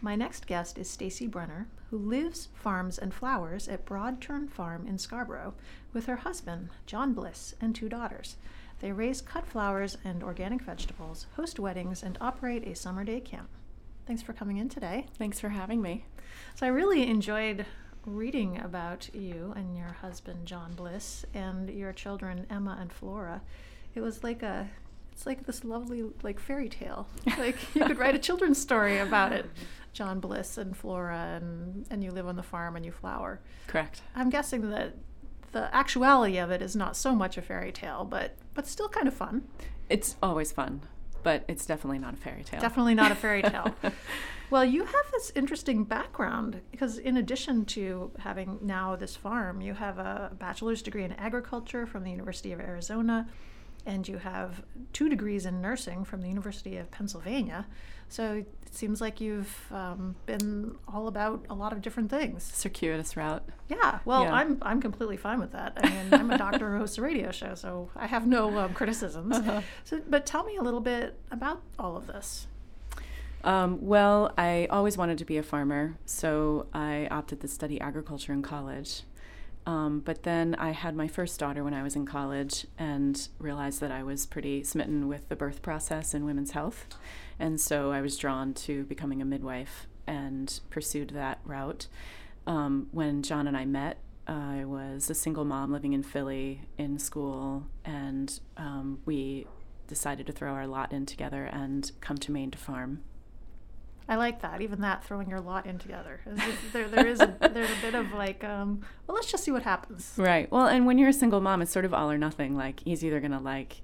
My next guest is Stacy Brenner, who lives, farms, and flowers at Broad Turn Farm in Scarborough with her husband, John Bliss, and 2 daughters. They raise cut flowers and organic vegetables, host weddings, and operate a summer day camp. Thanks for coming in today. Thanks for having me. So I really enjoyed reading about you and your husband, John Bliss, and your children, Emma and Flora. It was it's like this lovely, fairy tale. Like you could write a children's story about it. John Bliss and Flora, and you live on the farm and you flower. Correct. I'm guessing that the actuality of it is not so much a fairy tale, but still kind of fun. It's always fun, but it's definitely not a fairy tale. Definitely not a fairy tale. Well, you have this interesting background because in addition to having now this farm, you have a bachelor's degree in agriculture from the University of Arizona, and you have 2 degrees in nursing from the University of Pennsylvania. So it seems like you've been all about a lot of different things. Circuitous route. Yeah, well, Yeah. I'm completely fine with that. I mean, I'm a doctor who hosts a radio show, so I have no criticisms. But tell me a little bit about all of this. Well, I always wanted to be a farmer, so I opted to study agriculture in college. But then I had my first daughter when I was in college and realized that I was pretty smitten with the birth process and women's health. And so I was drawn to becoming a midwife and pursued that route. When John and I met, I was a single mom living in Philly in school, and we decided to throw our lot in together and come to Maine to farm. I like that, even that, throwing your lot in together. There's a bit of well, let's just see what happens. Right. Well, and when you're a single mom, it's sort of all or nothing. Like, he's either going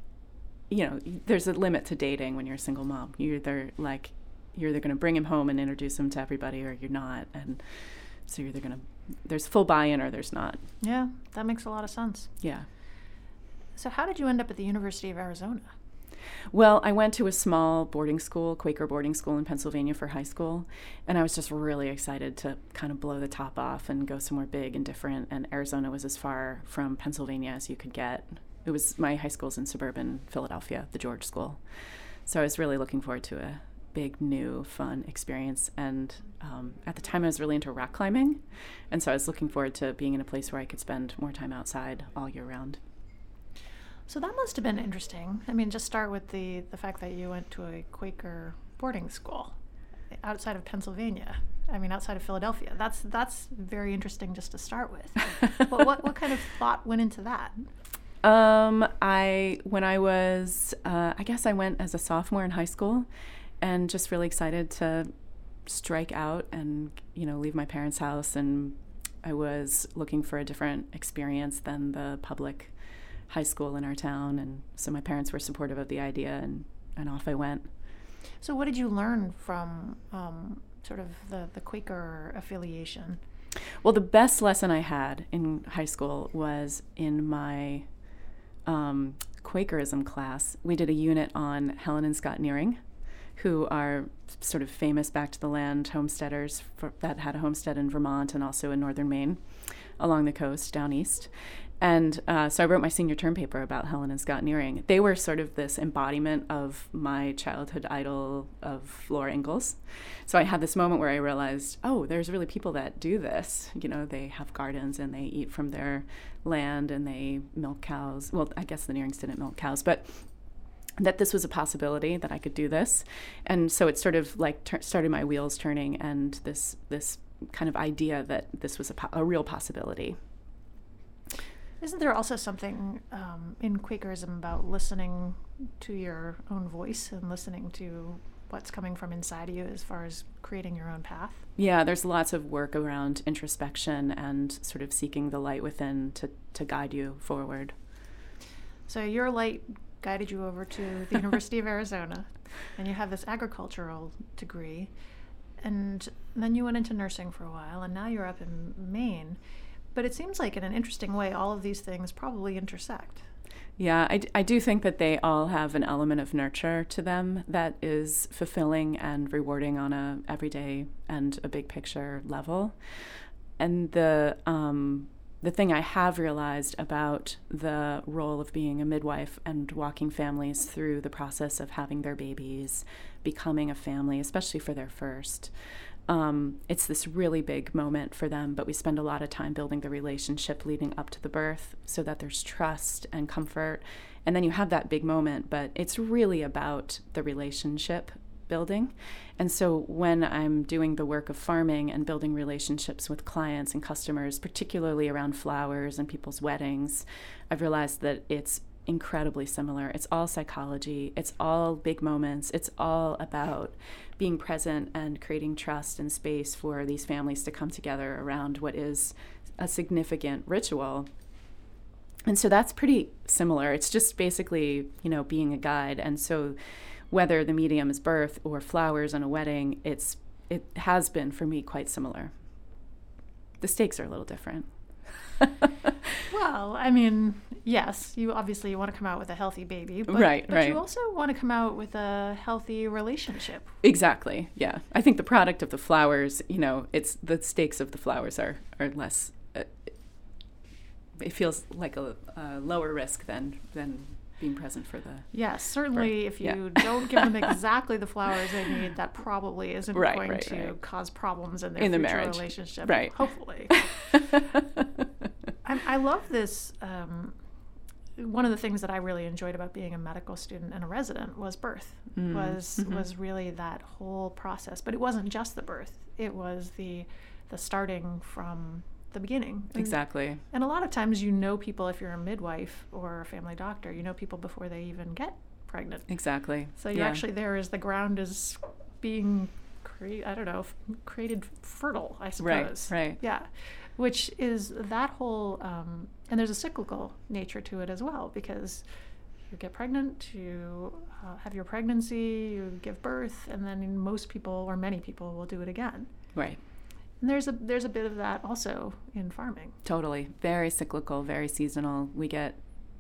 to there's a limit to dating when you're a single mom. You're either going to bring him home and introduce him to everybody, or you're not. And so you're either there's full buy-in or there's not. Yeah, that makes a lot of sense. Yeah. So how did you end up at the University of Arizona? Well, I went to a small boarding school, Quaker boarding school in Pennsylvania for high school, and I was just really excited to kind of blow the top off and go somewhere big and different, and Arizona was as far from Pennsylvania as you could get. My high school's in suburban Philadelphia, the George School. So I was really looking forward to a big, new, fun experience, and at the time I was really into rock climbing, and so I was looking forward to being in a place where I could spend more time outside all year round. So that must have been interesting. I mean, just start with the fact that you went to a Quaker boarding school outside of Pennsylvania. I mean, outside of Philadelphia. That's very interesting just to start with. What kind of thought went into that? When I was, I guess I went as a sophomore in high school, and just really excited to strike out and, leave my parents' house. And I was looking for a different experience than the public high school in our town, and so my parents were supportive of the idea, and off I went. So what did you learn from sort of the Quaker affiliation? Well, the best lesson I had in high school was in my Quakerism class. We did a unit on Helen and Scott Nearing, who are sort of famous back to the land homesteaders that had a homestead in Vermont and also in northern Maine along the coast down east. And so I wrote my senior term paper about Helen and Scott Nearing. They were sort of this embodiment of my childhood idol of Laura Ingalls. So I had this moment where I realized, oh, there's really people that do this. They have gardens and they eat from their land and they milk cows. Well, I guess the Nearings didn't milk cows, but that this was a possibility, that I could do this. And so it sort of started my wheels turning, and this kind of idea that this was a real possibility. Isn't there also something in Quakerism about listening to your own voice and listening to what's coming from inside of you as far as creating your own path? Yeah, there's lots of work around introspection and sort of seeking the light within to guide you forward. So your light guided you over to the University of Arizona, and you have this agricultural degree, and then you went into nursing for a while, and now you're up in Maine. But it seems like in an interesting way, all of these things probably intersect. Yeah, I do think that they all have an element of nurture to them that is fulfilling and rewarding on a everyday and a big picture level. And the thing I have realized about the role of being a midwife and walking families through the process of having their babies, becoming a family, especially for their first, it's this really big moment for them, but we spend a lot of time building the relationship leading up to the birth so that there's trust and comfort. And then you have that big moment, but it's really about the relationship building. And so when I'm doing the work of farming and building relationships with clients and customers, particularly around flowers and people's weddings, I've realized that it's incredibly similar. It's all psychology. It's all big moments. It's all about being present and creating trust and space for these families to come together around what is a significant ritual. And so that's pretty similar. It's just basically, being a guide. And so whether the medium is birth or flowers and a wedding, it has been for me quite similar. The stakes are a little different. Well, yes, you obviously want to come out with a healthy baby, but you also want to come out with a healthy relationship. Exactly, yeah. I think the product of the flowers, it's the stakes of the flowers are less, it feels like a lower risk than being present for the... Yes, certainly if you don't give them exactly the flowers they need, that probably isn't going to cause problems in their future marriage relationship. Right. Hopefully. I love this. One of the things that I really enjoyed about being a medical student and a resident was birth. Was really that whole process. But it wasn't just the birth. It was the starting from the beginning. Exactly. And a lot of times people, if you're a midwife or a family doctor, people before they even get pregnant. Exactly. So you're actually there as the ground is being created fertile, I suppose. Right. Yeah. Which is that whole, and there's a cyclical nature to it as well, because you get pregnant, you have your pregnancy, you give birth, and then most people or many people will do it again. Right. And there's a bit of that also in farming. Totally. Very cyclical, very seasonal. We get,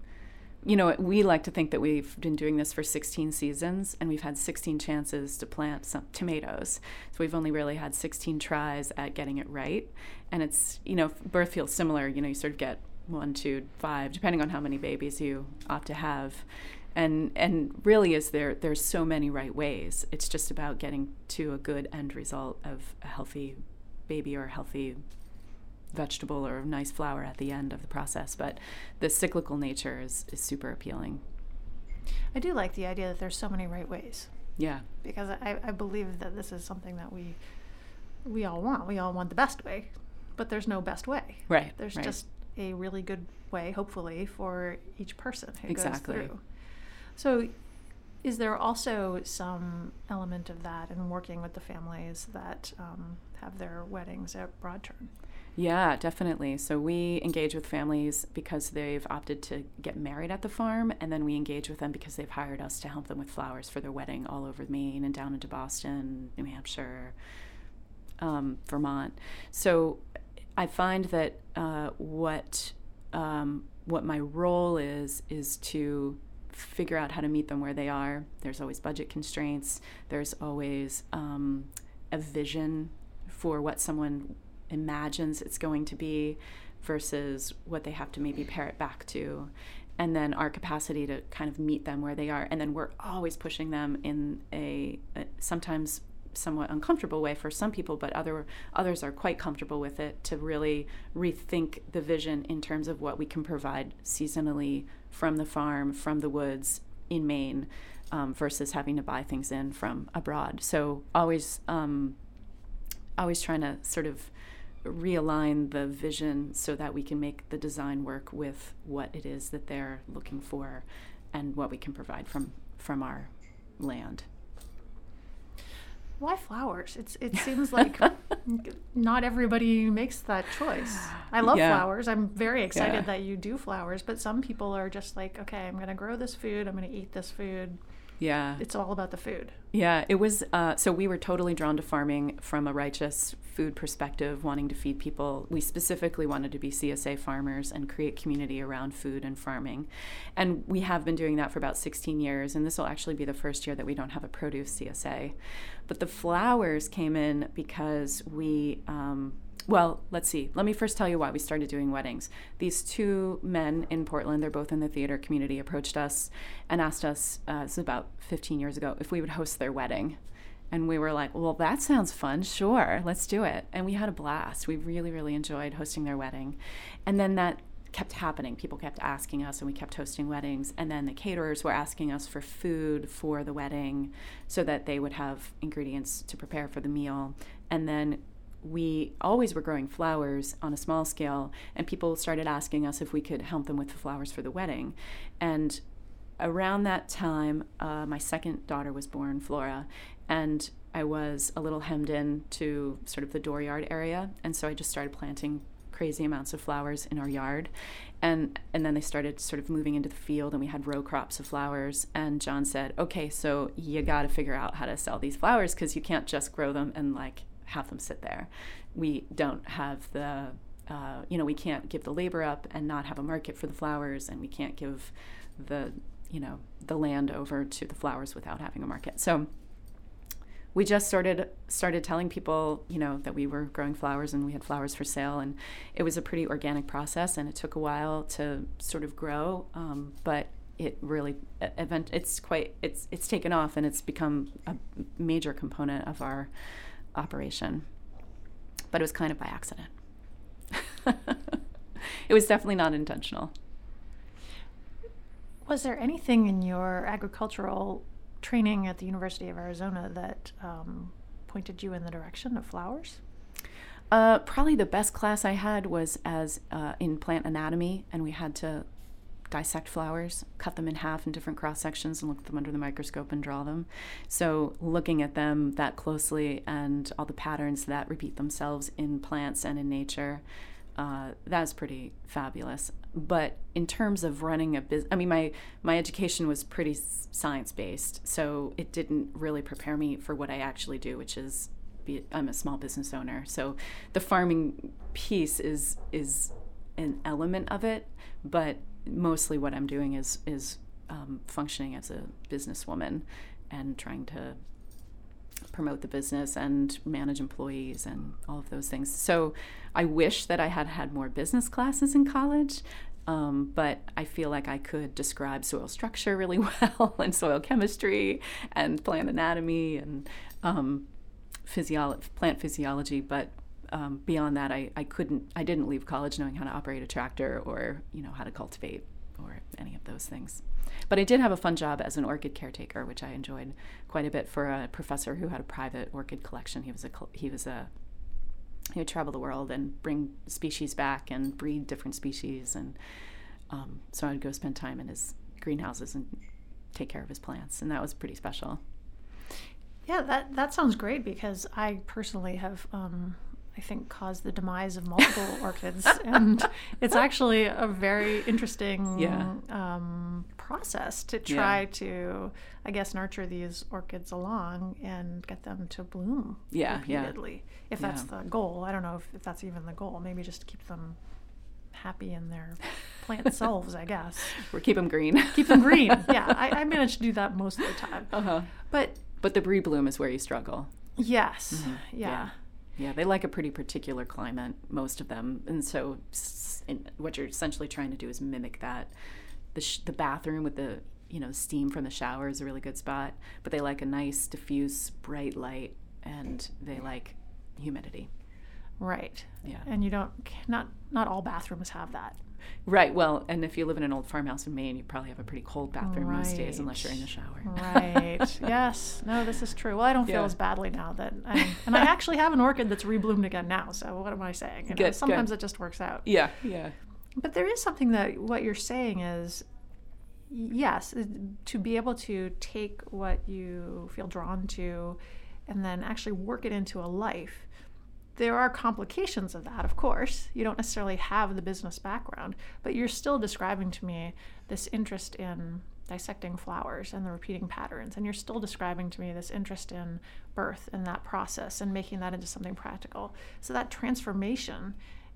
we like to think that we've been doing this for 16 seasons and we've had 16 chances to plant some tomatoes. So we've only really had 16 tries at getting it right. And it's, birth feels similar. You sort of get 1, 2, 5, depending on how many babies you opt to have. And really there's so many right ways. It's just about getting to a good end result of a healthy baby or a healthy vegetable or a nice flower at the end of the process. But the cyclical nature is super appealing. I do like the idea that there's so many right ways. Yeah. Because I believe that this is something that we all want. We all want the best way, but there's no best way. Right. There's just a really good way, hopefully, for each person who goes through. So is there also some element of that in working with the families that have their weddings at Broad Turn? Yeah, definitely. So we engage with families because they've opted to get married at the farm, and then we engage with them because they've hired us to help them with flowers for their wedding all over Maine and down into Boston, New Hampshire, Vermont. So I find that what my role is to figure out how to meet them where they are. There's always budget constraints. There's always a vision for what someone imagines it's going to be versus what they have to maybe pare it back to. And then our capacity to kind of meet them where they are. And then we're always pushing them in a sometimes somewhat uncomfortable way for some people, but others are quite comfortable with it, to really rethink the vision in terms of what we can provide seasonally from the farm, from the woods in Maine, versus having to buy things in from abroad. So always trying to sort of realign the vision so that we can make the design work with what it is that they're looking for and what we can provide from our land. Why flowers? It seems like not everybody makes that choice. I love flowers. I'm very excited that you do flowers, but some people are just like, okay, I'm going to grow this food. I'm going to eat this food. Yeah. It's all about the food. Yeah, it was, so we were totally drawn to farming from a righteous food perspective, wanting to feed people. We specifically wanted to be CSA farmers and create community around food and farming. And we have been doing that for about 16 years, and this will actually be the first year that we don't have a produce CSA. But the flowers came in because we, well, let's see. Let me first tell you why we started doing weddings. These two men in Portland, they're both in the theater community, approached us and asked us, this was about 15 years ago, if we would host their wedding. And we were like, well, that sounds fun. Sure, let's do it. And we had a blast. We really, really enjoyed hosting their wedding. And then that kept happening. People kept asking us, and we kept hosting weddings. And then the caterers were asking us for food for the wedding so that they would have ingredients to prepare for the meal. And then we always were growing flowers on a small scale, and people started asking us if we could help them with the flowers for the wedding. And around that time, my second daughter was born, Flora, and I was a little hemmed in to sort of the dooryard area. And so I just started planting crazy amounts of flowers in our yard. And then they started sort of moving into the field, and we had row crops of flowers. And John said, okay, so you got to figure out how to sell these flowers, because you can't just grow them and like have them sit there. We don't have the, we can't give the labor up and not have a market for the flowers, and we can't give the land over to the flowers without having a market. So we just started telling people, that we were growing flowers and we had flowers for sale, and it was a pretty organic process, and it took a while to sort of grow, but it really it's taken off, and it's become a major component of our operation. But it was kind of by accident. It was definitely not intentional. Was there anything in your agricultural training at the University of Arizona that pointed you in the direction of flowers? Probably the best class I had was in plant anatomy, and we had to dissect flowers, cut them in half in different cross sections, and look at them under the microscope and draw them. So looking at them that closely and all the patterns that repeat themselves in plants and in nature, that's pretty fabulous. But in terms of running a business, my education was pretty science-based, so it didn't really prepare me for what I actually do, which is I'm a small business owner. So the farming piece is an element of it, but mostly what I'm doing is functioning as a businesswoman and trying to promote the business and manage employees and all of those things. So I wish that I had had more business classes in college, but I feel like I could describe soil structure really well, and soil chemistry and plant anatomy and plant physiology, but beyond that, I didn't leave college knowing how to operate a tractor or how to cultivate or any of those things. But I did have a fun job as an orchid caretaker, which I enjoyed quite a bit, for a professor who had a private orchid collection. He would travel the world and bring species back and breed different species, and so I'd go spend time in his greenhouses and take care of his plants, and that was pretty special. Yeah, that sounds great, because I personally have I think caused the demise of multiple orchids, and it's actually a very interesting process to try to, I guess, nurture these orchids along and get them to bloom repeatedly. If that's the goal. I don't know if that's even the goal. Maybe just to keep them happy in their plant selves, I guess. Or keep them green. Keep them green. Yeah, I manage to do that most of the time. Uh-huh. But the rebloom is where you struggle. Yes. Mm-hmm. Yeah, they like a pretty particular climate, most of them. And so what you're essentially trying to do is mimic that. The bathroom with the steam from the shower is a really good spot, but they like a nice, diffuse, bright light, and they like humidity. Right. Yeah. And not all bathrooms have that. Right. Well, and if you live in an old farmhouse in Maine, you probably have a pretty cold bathroom most days, unless you're in the shower. Right. Yes. No, this is true. Well, I don't feel as badly now and I actually have an orchid that's rebloomed again now. So what am I saying? Sometimes it just works out. Yeah. But there is something that what you're saying is, yes, to be able to take what you feel drawn to and then actually work it into a life. There are complications of that, of course. You don't necessarily have the business background, but you're still describing to me this interest in dissecting flowers and the repeating patterns, and you're still describing to me this interest in birth and that process and making that into something practical. So that transformation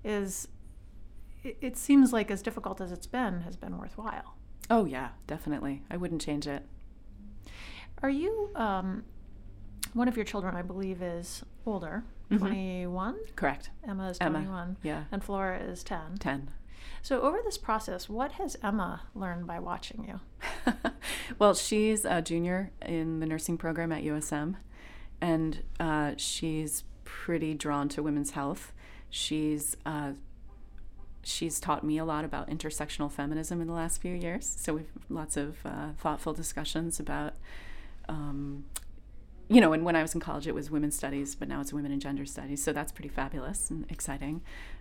it seems like, as difficult as it's been, has been worthwhile. Oh yeah, definitely. I wouldn't change it. Are you, one of your children, I believe, is older, 21? Correct. Emma is 21. Yeah. And Flora is 10. 10. So over this process, what has Emma learned by watching you? Well, she's a junior in the nursing program at USM, and she's pretty drawn to women's health. She's taught me a lot about intersectional feminism in the last few years. So we've lots of thoughtful discussions about, and when I was in college, it was women's studies, but now it's women and gender studies. So that's pretty fabulous and exciting.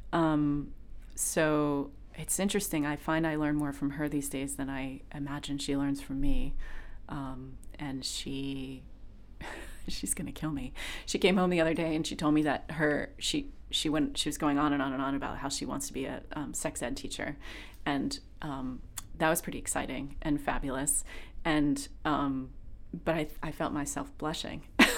So it's interesting. I find I learn more from her these days than I imagine she learns from me. And she's going to kill me. She came home the other day and she told me that she was going on and on and on about how she wants to be a sex ed teacher. And that was pretty exciting and fabulous. And but I felt myself blushing.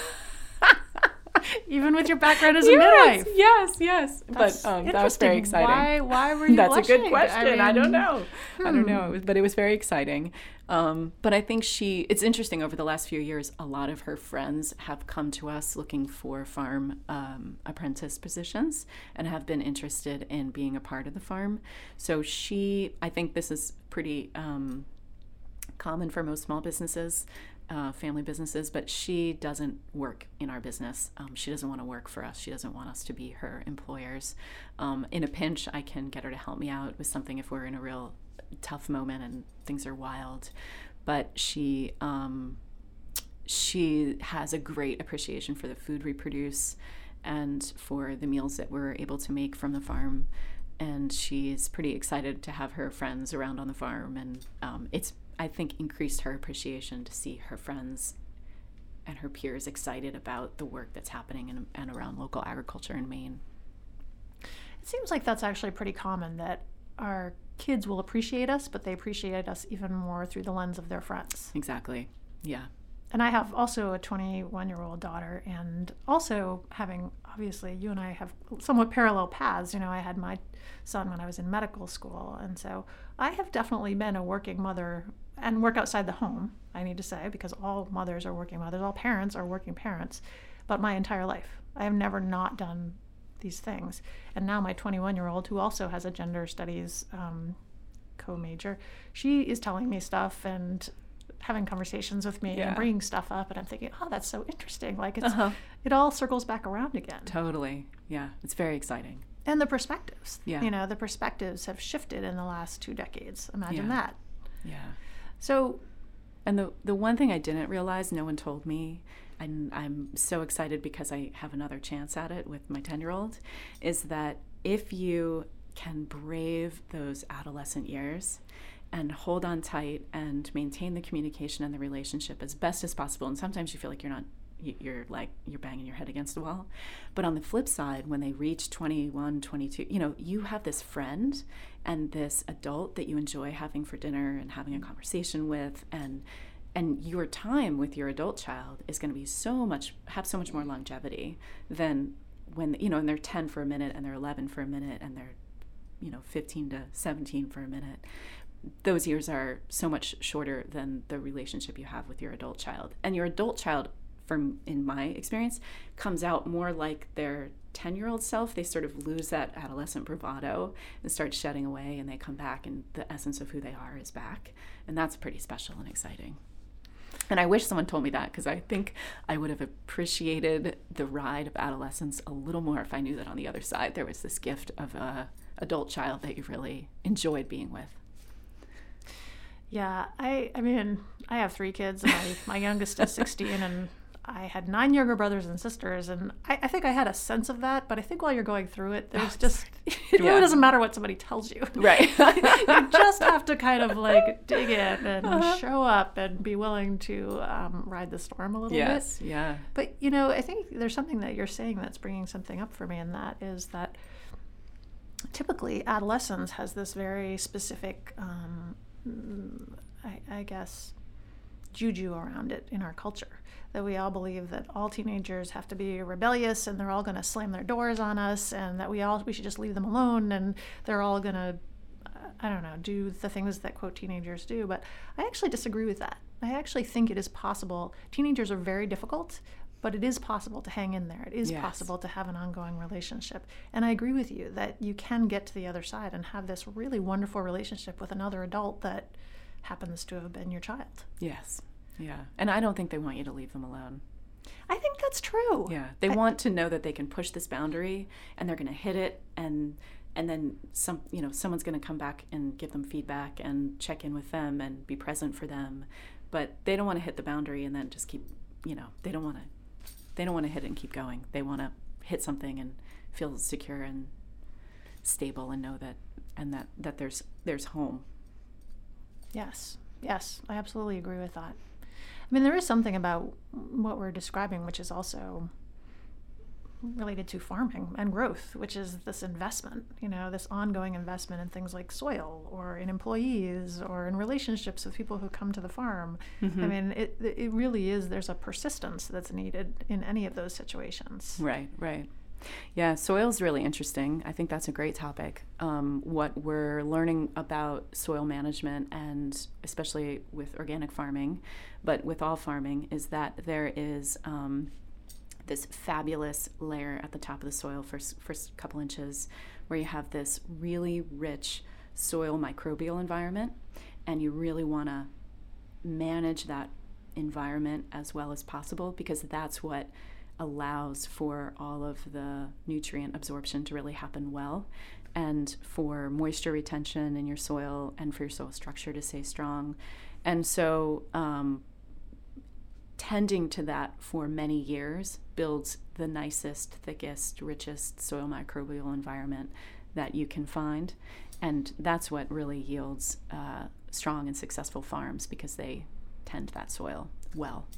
Even with your background as a midwife. Yes. But that was very exciting. Why were you That's blushing? a good question. I don't know. But it was very exciting. But I think it's interesting, over the last few years, a lot of her friends have come to us looking for farm apprentice positions and have been interested in being a part of the farm. So I think this is pretty common for most small businesses, family businesses, but she doesn't work in our business. She doesn't want to work for us. She doesn't want us to be her employers. In a pinch, I can get her to help me out with something if we're in a real tough moment and things are wild. But she has a great appreciation for the food we produce and for the meals that we're able to make from the farm. And she's pretty excited to have her friends around on the farm. And it's, I think, increased her appreciation to see her friends and her peers excited about the work that's happening in and around local agriculture in Maine. It seems like that's actually pretty common, that our kids will appreciate us, but they appreciate us even more through the lens of their friends. Exactly. Yeah. And I have also a 21-year-old daughter, and also obviously, you and I have somewhat parallel paths. I had my son when I was in medical school, and so I have definitely been a working mother and work outside the home, I need to say, because all mothers are working mothers, all parents are working parents, but my entire life. I have never not done these things. And now my 21-year-old, who also has a gender studies co-major, she is telling me stuff and having conversations with me and bringing stuff up, and I'm thinking, oh, that's so interesting. Like it all circles back around again. Totally. Yeah. It's very exciting. And the perspectives. Yeah. The perspectives have shifted in the last 2 decades. Imagine that. Yeah. So, and the one thing I didn't realize, no one told me, and I'm so excited because I have another chance at it with my 10-year-old, is that if you can brave those adolescent years and hold on tight and maintain the communication and the relationship as best as possible, and sometimes you feel like you're banging your head against the wall, but on the flip side, when they reach 21, 22, you have this friend and this adult that you enjoy having for dinner and having a conversation with, and your time with your adult child is going to be have so much more longevity than when, and they're 10 for a minute and they're 11 for a minute and they're 15 to 17 for a minute. Those years are so much shorter than the relationship you have with your adult child. And your adult child, in my experience, comes out more like their 10-year-old self. They sort of lose that adolescent bravado and start shedding away, and they come back, and the essence of who they are is back. And that's pretty special and exciting. And I wish someone told me that, because I think I would have appreciated the ride of adolescence a little more if I knew that on the other side there was this gift of a adult child that you really enjoyed being with. Yeah, I mean, I have 3 kids, and my youngest is 16, and I had 9 younger brothers and sisters, and I think I had a sense of that, but I think while you're going through it, there's it really doesn't matter what somebody tells you. Right. You just have to kind of dig in and show up and be willing to ride the storm a little bit. Yes, yeah. But, I think there's something that you're saying that's bringing something up for me, and that is that typically adolescence has this very specific, I guess, juju around it in our culture, that we all believe that all teenagers have to be rebellious and they're all going to slam their doors on us, and that we should just leave them alone, and they're all going to, do the things that, quote, teenagers do. But I actually disagree with that. I actually think it is possible. Teenagers are very difficult, but it is possible to hang in there. It is possible to have an ongoing relationship. And I agree with you that you can get to the other side and have this really wonderful relationship with another adult that happens to have been your child. Yes. Yeah. And I don't think they want you to leave them alone. I think that's true. Yeah, they want to know that they can push this boundary and they're going to hit it, and then someone's going to come back and give them feedback and check in with them and be present for them. But they don't want to hit the boundary and then just keep, they don't want to hit it and keep going. They want to hit something and feel secure and stable and know that there's home. Yes, I absolutely agree with that. I mean, there is something about what we're describing which is also related to farming and growth, which is this investment, this ongoing investment in things like soil or in employees or in relationships with people who come to the farm. Mm-hmm. I mean, it really is, there's a persistence that's needed in any of those situations. Right. Yeah, soil's really interesting. I think that's a great topic. What we're learning about soil management, and especially with organic farming, but with all farming, is that there is this fabulous layer at the top of the soil, first couple inches, where you have this really rich soil microbial environment, and you really want to manage that environment as well as possible, because that's what allows for all of the nutrient absorption to really happen well, and for moisture retention in your soil and for your soil structure to stay strong. And so tending to that for many years builds the nicest, thickest, richest soil microbial environment that you can find. And that's what really yields strong and successful farms, because they tend that soil well.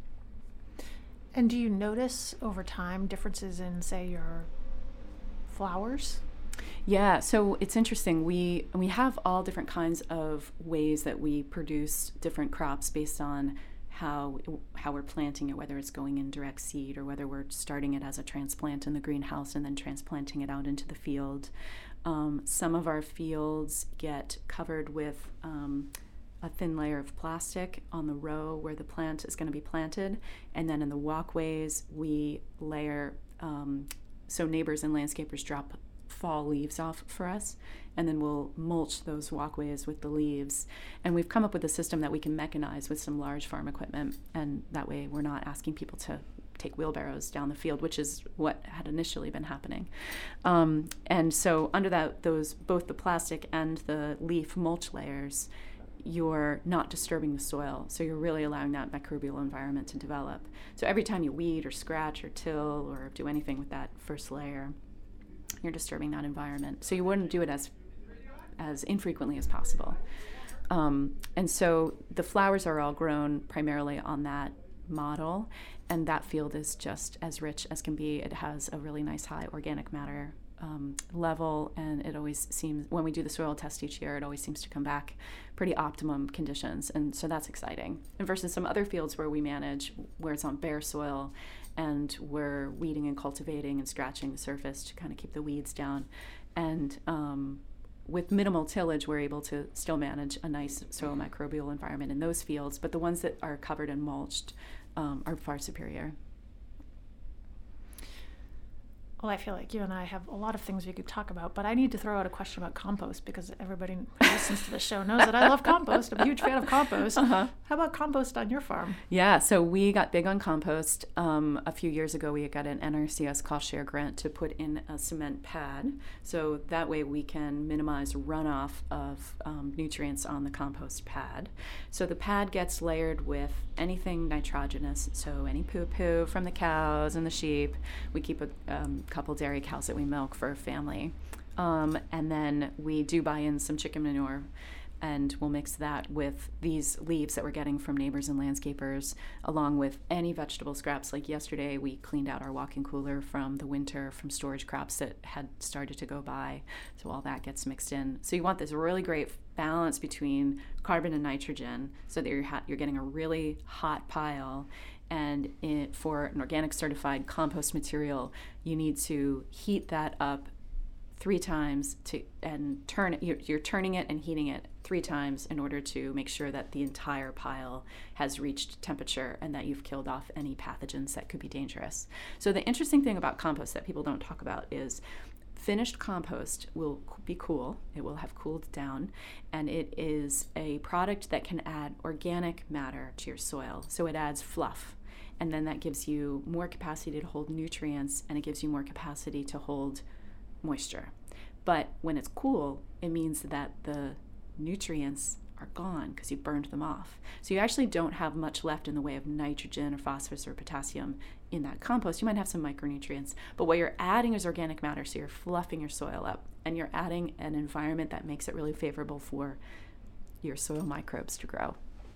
And do you notice over time differences in, say, your flowers? Yeah, so it's interesting. We have all different kinds of ways that we produce different crops based on how we're planting it, whether it's going in direct seed or whether we're starting it as a transplant in the greenhouse and then transplanting it out into the field. Some of our fields get covered with a thin layer of plastic on the row where the plant is going to be planted, and then in the walkways we layer, so neighbors and landscapers drop fall leaves off for us, and then we'll mulch those walkways with the leaves. And we've come up with a system that we can mechanize with some large farm equipment, and that way we're not asking people to take wheelbarrows down the field, which is what had initially been happening. And so under both the plastic and the leaf mulch layers, you're not disturbing the soil, so you're really allowing that microbial environment to develop. So every time you weed or scratch or till or do anything with that first layer, you're disturbing that environment. So you wouldn't do it as infrequently as possible. And so the flowers are all grown primarily on that model, and that field is just as rich as can be. It has a really nice high organic matter level, and it always seems, when we do the soil test each year, it always seems to come back pretty optimum conditions, and so that's exciting. And versus some other fields where we manage, where it's on bare soil, and we're weeding and cultivating and scratching the surface to kind of keep the weeds down. And with minimal tillage, we're able to still manage a nice soil microbial environment in those fields, but the ones that are covered and mulched are far superior. Well, I feel like you and I have a lot of things we could talk about, but I need to throw out a question about compost, because everybody who listens to the show knows that I love compost. I'm a huge fan of compost. Uh-huh. How about compost on your farm? Yeah, so we got big on compost. A few years ago, we got an NRCS cost share grant to put in a cement pad, so that way we can minimize runoff of nutrients on the compost pad. So the pad gets layered with anything nitrogenous, so any poo-poo from the cows and the sheep. We keep a couple dairy cows that we milk for a family, and then we do buy in some chicken manure, and we'll mix that with these leaves that we're getting from neighbors and landscapers, along with any vegetable scraps. Like yesterday we cleaned out our walk-in cooler from the winter from storage crops that had started to go by, so all that gets mixed in. So you want this really great balance between carbon and nitrogen, so that you're getting a really hot pile. And for an organic certified compost material, you need to heat that up 3 times and turn it. You're turning it and heating it 3 times in order to make sure that the entire pile has reached temperature and that you've killed off any pathogens that could be dangerous. So the interesting thing about compost that people don't talk about is finished compost will be cool. It will have cooled down, and it is a product that can add organic matter to your soil. So it adds fluff. And then that gives you more capacity to hold nutrients, and it gives you more capacity to hold moisture. But when it's cool, it means that the nutrients are gone because you burned them off. So you actually don't have much left in the way of nitrogen or phosphorus or potassium in that compost. You might have some micronutrients, but what you're adding is organic matter. So you're fluffing your soil up, and you're adding an environment that makes it really favorable for your soil microbes to grow.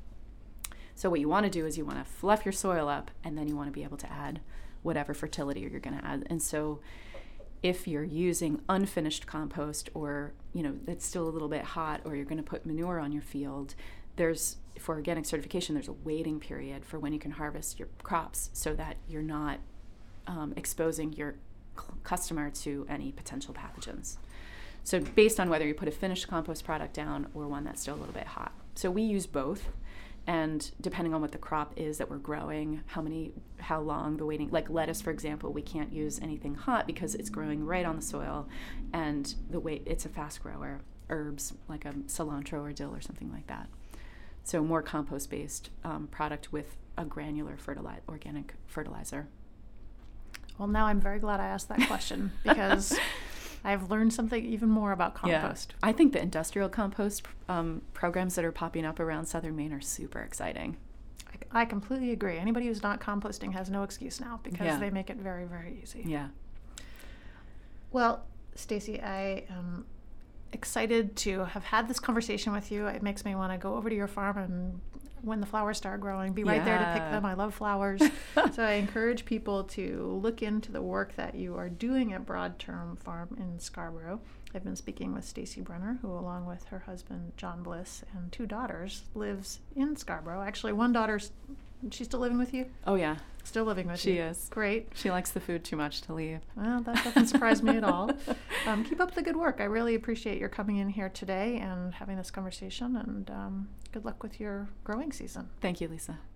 So what you want to do is you want to fluff your soil up, and then you want to be able to add whatever fertility you're going to add. And so if you're using unfinished compost, or it's still a little bit hot, or you're going to put manure on your field, for organic certification, there's a waiting period for when you can harvest your crops, so that you're not exposing your customer to any potential pathogens. So based on whether you put a finished compost product down or one that's still a little bit hot. So we use both. And depending on what the crop is that we're growing, how long the waiting, like lettuce, for example, we can't use anything hot because it's growing right on the soil, and it's a fast grower. Herbs like a cilantro or dill or something like that. So more compost-based product with a granular organic fertilizer. Well, now I'm very glad I asked that question because I've learned something even more about compost. Yeah. I think the industrial compost programs that are popping up around southern Maine are super exciting. I completely agree. Anybody who's not composting has no excuse now because they make it very, very easy. Yeah. Well, Stacy, I am excited to have had this conversation with you. It makes me want to go over to your farm and when the flowers start growing, be right there to pick them. I love flowers. So I encourage people to look into the work that you are doing at Broad Term Farm in Scarborough. I've been speaking with Stacy Brunner, who along with her husband, John Bliss, and 2 daughters, lives in Scarborough. Actually, one daughter's, she's still living with you? Oh, yeah. Still living with you. She is. Great. She likes the food too much to leave. Well, that doesn't surprise me at all. Keep up the good work. I really appreciate your coming in here today and having this conversation, and good luck with your growing season. Thank you, Lisa.